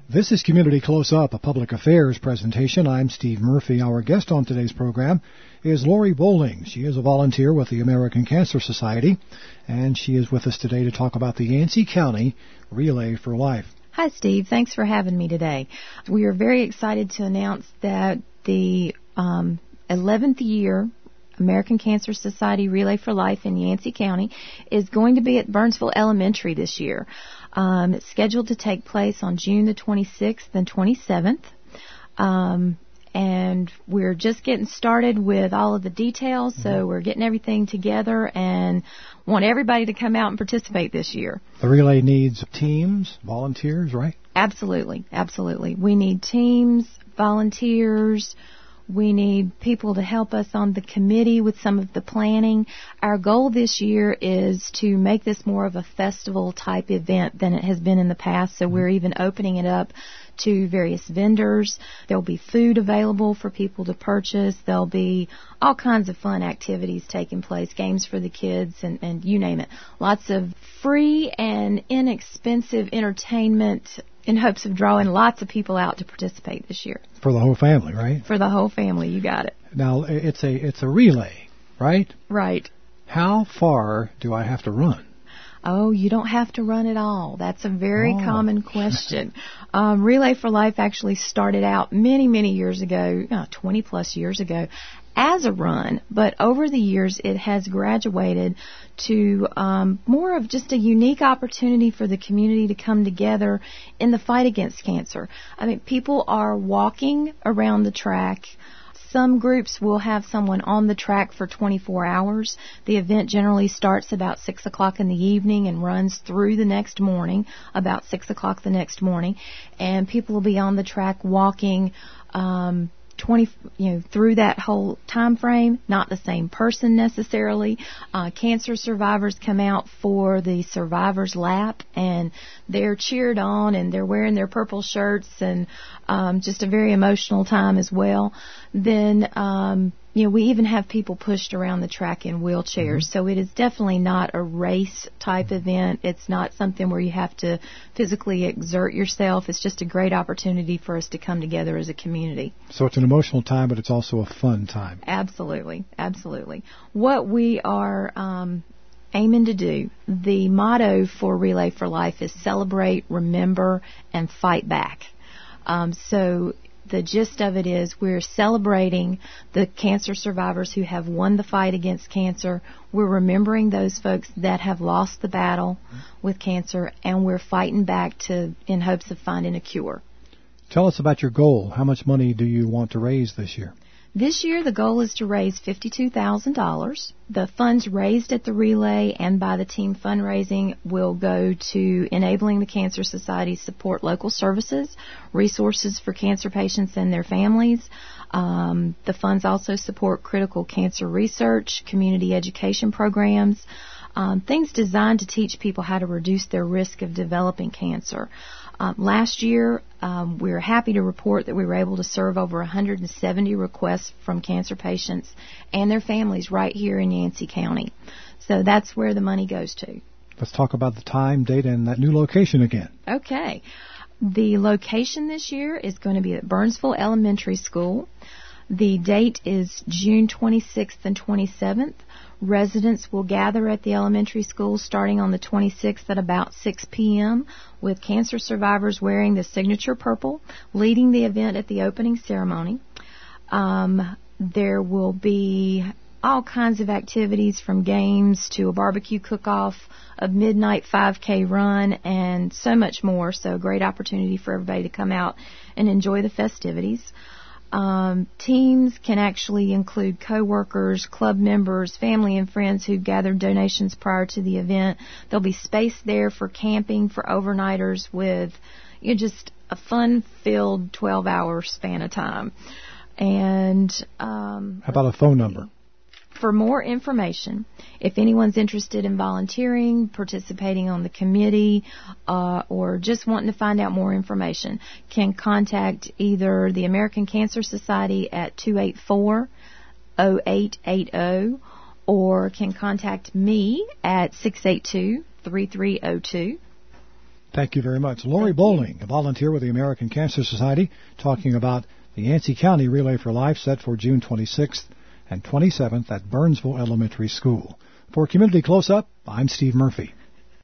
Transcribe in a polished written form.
This is Community Close-Up, a public affairs presentation. I'm Steve Murphy. Our guest on today's program is Lori Bowling. She is a volunteer with the American Cancer Society, and she is with us today to talk about the Yancey County Relay for Life. Hi, Steve. Thanks for having me today. We are very excited to announce that the 11th year American Cancer Society Relay for Life in Yancey County is going to be at Burnsville Elementary this year. It's scheduled to take place on June the 26th and 27th. And we're just getting started with all of the details, so we're getting everything together and want everybody to come out and participate this year. The relay needs teams, volunteers, right? Absolutely, absolutely. We need teams, volunteers. We need people to help us on the committee with some of the planning. Our goal this year is to make this more of a festival-type event than it has been in the past, so we're even opening it up to various vendors. There'll be food available for people to purchase. There'll be all kinds of fun activities taking place, games for the kids, and you name it. Lots of free and inexpensive entertainment in hopes of drawing lots of people out to participate this year. For the whole family, right? For the whole family, you got it. Now, it's a relay, right? Right. How far do I have to run? Oh, you don't have to run at all. That's a very common question. Relay for Life actually started out many, many years ago, 20-plus years ago, as a run, but over the years it has graduated to more of just a unique opportunity for the community to come together in the fight against cancer. I mean, people are walking around the track. Some groups will have someone on the track for 24 hours. The event generally starts about 6 o'clock in the evening and runs through the next morning, about 6 o'clock the next morning. And people will be on the track walking through that whole time frame. Not the same person necessarily. Cancer survivors come out for the survivor's lap, and they're cheered on, and they're wearing their purple shirts, and just a very emotional time as well. Then we even have people pushed around the track in wheelchairs. So it is definitely not a race-type event. It's not something where you have to physically exert yourself. It's just a great opportunity for us to come together as a community. So it's an emotional time, but it's also a fun time. Absolutely, absolutely. What we are aiming to do, the motto for Relay for Life is celebrate, remember, and fight back. So the gist of it is we're celebrating the cancer survivors who have won the fight against cancer. We're remembering those folks that have lost the battle with cancer, and we're fighting back in hopes of finding a cure. Tell us about your goal. How much money do you want to raise this year? This year, the goal is to raise $52,000. The funds raised at the relay and by the team fundraising will go to enabling the Cancer Society to support local services, resources for cancer patients and their families. The funds also support critical cancer research, community education programs, things designed to teach people how to reduce their risk of developing cancer. Last year, we were happy to report that we were able to serve over 170 requests from cancer patients and their families right here in Yancey County. So that's where the money goes to. Let's talk about the time, date, and that new location again. Okay. The location this year is going to be at Burnsville Elementary School. The date is June 26th and 27th. Residents will gather at the elementary school starting on the 26th at about 6 p.m. with cancer survivors wearing the signature purple, leading the event at the opening ceremony. There will be all kinds of activities from games to a barbecue cook-off, a midnight 5K run, and so much more. So a great opportunity for everybody to come out and enjoy the festivities. Teams can actually include co-workers, club members, family and friends who gathered donations prior to the event. There'll be space there for camping for overnighters with just a fun-filled 12-hour span of time. And how about a phone number? For more information, if anyone's interested in volunteering, participating on the committee, or just wanting to find out more information, can contact either the American Cancer Society at 284-0880 or can contact me at 682-3302. Thank you very much. Lori Bowling, a volunteer with the American Cancer Society, talking about the Yancey County Relay for Life set for June 26th and 27th at Burnsville Elementary School. For Community Close-Up, I'm Steve Murphy.